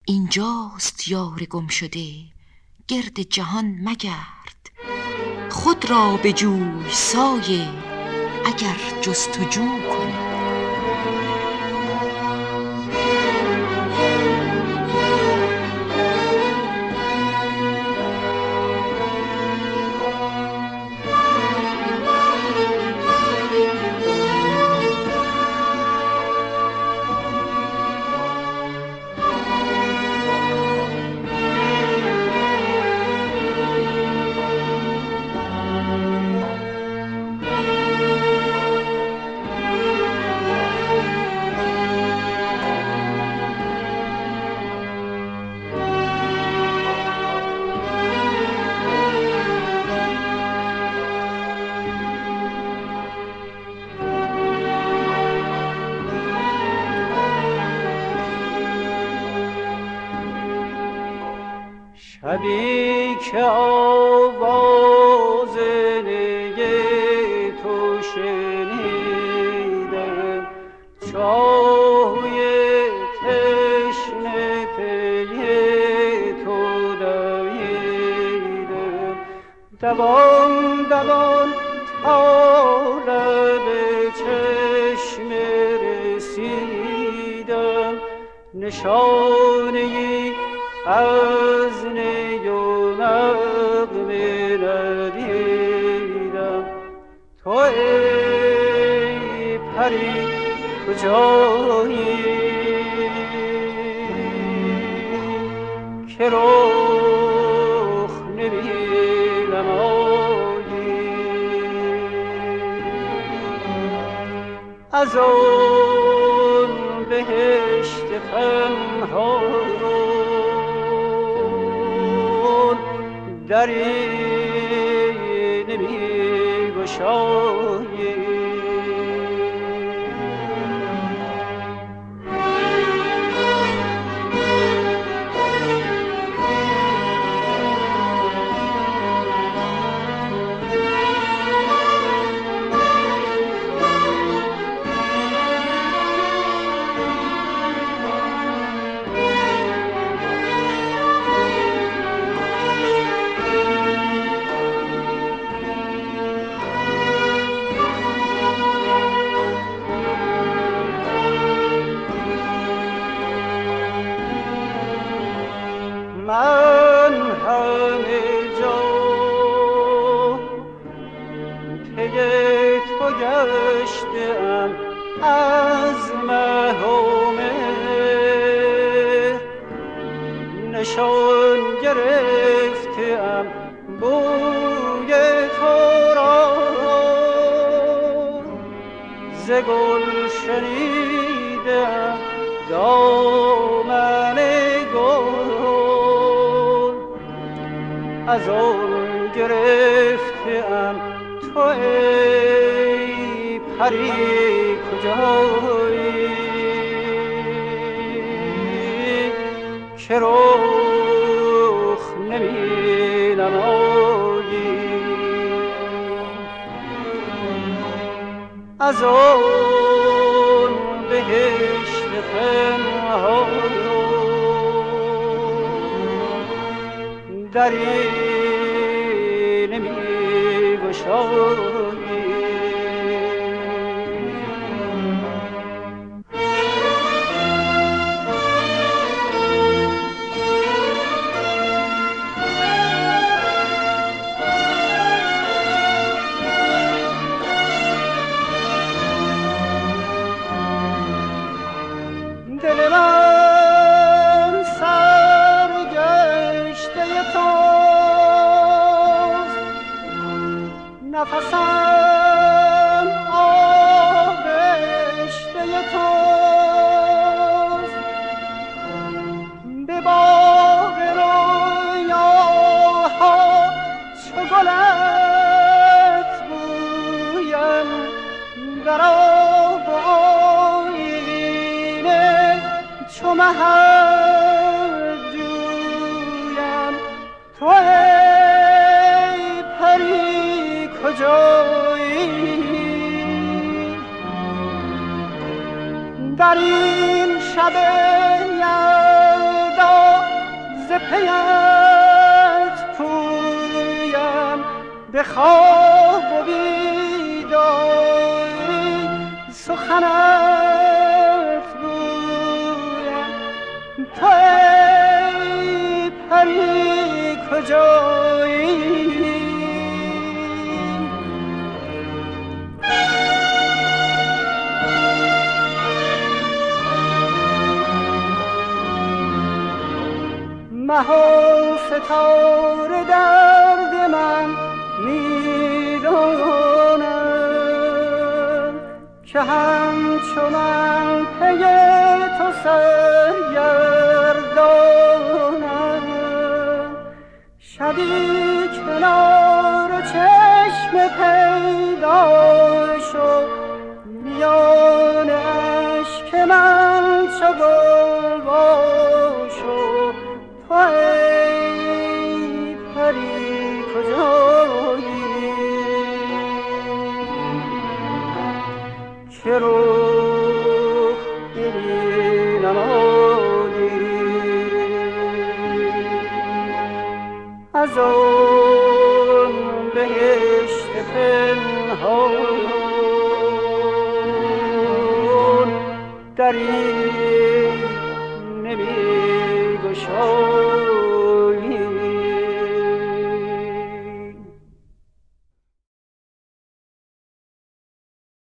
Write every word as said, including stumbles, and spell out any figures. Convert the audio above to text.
اینجاست یار گم شده، گرد جهان مگرد. خود را به جوی سایه، اگر جستجو کنی. شبی که آواز نی تو شنیدم، چاهوی تشنه پی تو دویدم. دوان دوان تا لب چشمه رسیدم، نشانه از نی و نغمه ندیدم. تو ای پری کجایی که رخ نمی‌نمایی؟ از آن بهشت پنهان دری نمی گشایی. من همه جا پی تو گشتم، از مه و مهر نشان گرفتم بوی تو را. ز گل شنیدم دامن از آن گرفتم. تو ای پری کجایی که رخ نمی نمایی؟ از آن بهشت پنهان دری نمی گشایی. دل من سرگشته توست، نفسم آغشته توست. به باغ رویاها چو گلت بویم، در آب و آیینه چو مهت جویم. تو ای پری کجایی در این شب یلدا به خواب و بیداری سخنت گویم. تو ای پری کجایی؟ مه و ستاره درد من میدانم که همچو من پی تو سرگردانم. شبی کنار چشم پیدا شو، میان اشک من چو گل باشو. تو ای پری کجایی که روح دلی نمادی از آن بهشت پنهان در این